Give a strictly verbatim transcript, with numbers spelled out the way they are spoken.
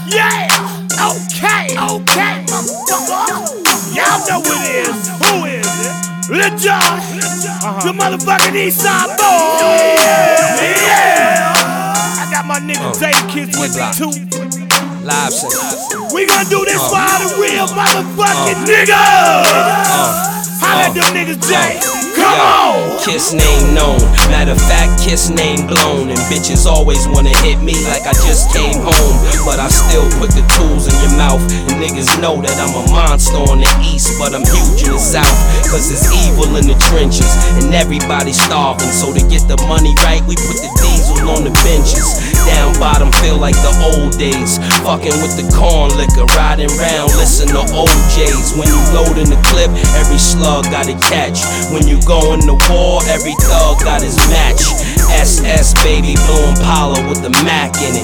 Yeah! Okay! Okay! Y'all know who it is. Who is it? Lil Jon. Uh-huh. The motherfucking Eastside boy. Yeah! Yeah! I got my nigga uh, J-Kids with me too. Live session. We gonna do this uh, for all the real motherfucking uh, niggas. Uh, Holla at them niggas, Jay. Come on! Kiss name known. Matter of fact, Kiss name blown. And bitches always wanna hit me like I just came home. But I still put the tools in your mouth. And niggas know that I'm a monster on the east, but I'm huge in the south. Cause it's evil in the trenches, and everybody's starving. So to get the money right, we put the diesel on the benches. Down bottom feel like the old days. Fucking with the corn liquor, riding round, listen to O J's. When you load in the clip, every slug got a catch. When you going to war, every thug got his match. S S baby, blue Impala with the Mac in it.